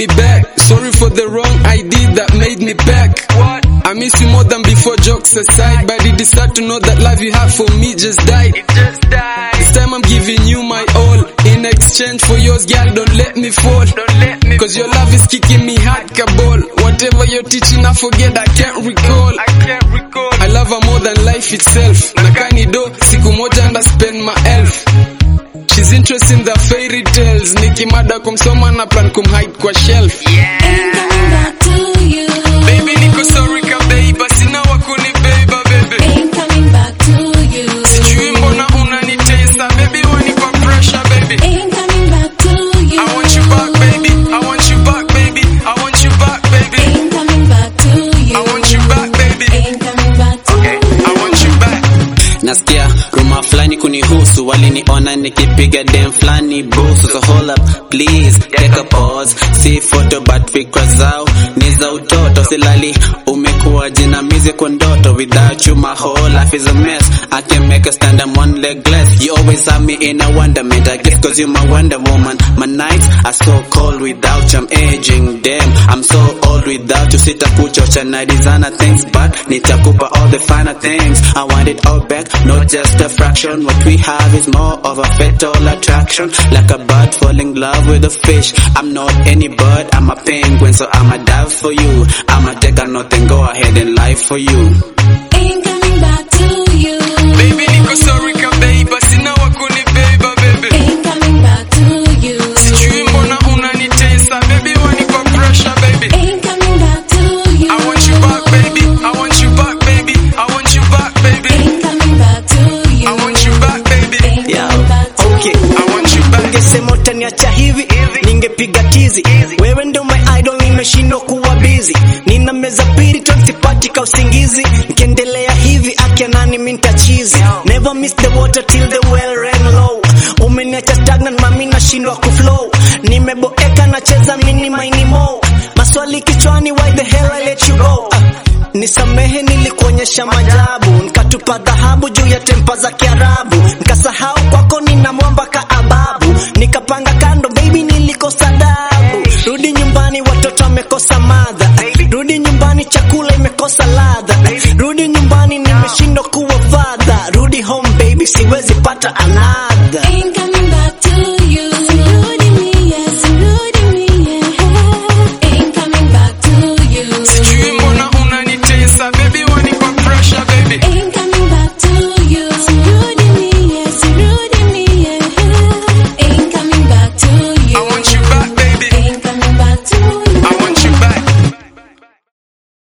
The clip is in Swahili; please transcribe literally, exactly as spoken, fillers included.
me back. Sorry for the wrong I did that made me back. What? I miss you more than before, jokes aside. But did you start to know that love you have for me just died? It just died. This time I'm giving you my all. In exchange for yours, girl, don't let me fall. Don't let me Cause your love is kicking me hard kabol. Whatever you're teaching, I forget, I can't recall. I can't recall. I love her more than life itself. Nakani do, siku moja and I spend my elf. She's interested in the fairy tales. Nikimada kumsoma na plan kumhide kwa shelf. Yeah. Ain't coming back to you. Baby niko sorry ka baby, sina wakuni baby baby. Ain't coming back to you. Sijui mbona unanitesa baby, wanipa pressure baby. Ain't coming back to you. I want you back baby, I want you back baby, I want you back baby. Ain't coming back to you. I want you back baby. Ain't coming back to okay. you. I want you back. Nasikia rumor flani kunihusu, waliniona nikipiga dem flani busu. So hold up please, take a pause. See photo but fikra zao ni za utoto. Silali umekuwa jinamizi kwa ndoto. Without you my whole life is a mess. I can make a stand, I'm one leg less. You always have me in a wonderment, I guess cause you're my Wonder Woman. My nights are so cold without you, I'm aging. Damn, I'm so old without you. Sitakuchocha na designer things, but nitakupa all the finer things. I want it all back, not just a fraction. What we have is more of a fatal attraction. Like a bird falling in love with a fish. I'm not any bird, I'm a penguin, so I'ma dive for you. I'ma take a nothing, go ahead and lie for you. Ain't coming back to you. Baby niko sorry ka baby, sina wakuni baby baby. Ain't coming back to you. Sijui mbona unanitesa baby, wanipa pressure baby. Ain't coming back to you. I want you back baby, I want you back baby, I want you back baby. Ain't coming back to you. I want you back baby. Ain't Yeah. coming back to Okay. you. I want you back. Ungesema utaniacha hivi, ningepiga tizi. Wewe ndo my idol, nimeshindwa kuwa busy. Nina meza pili tonsipati ka usingizi. Nikiendelea hivi akia nani minta cheesy. Never miss the water till the well ran low. Umeniacha stagnant mami nashindwa kuflow. Nimeboeka nacheza mini mini mo. Maswali kichwani, why the hell I let you go? Uh, nisamehe nilikuonyesha majabu. Nikatupa dhahabu juu ya tempa za Kiarabu. Nikasahau kwako nina mwamba ka ababu. Nikapanga kando baby nilikosa adabu. Rudi nyumbani watoto wamekosa madha. Rudi nyumbani chakula imekosa ladha. Rudi nyumbani nimeshindwa kuwa father. Rudi home baby siwezi pata another. Ain't coming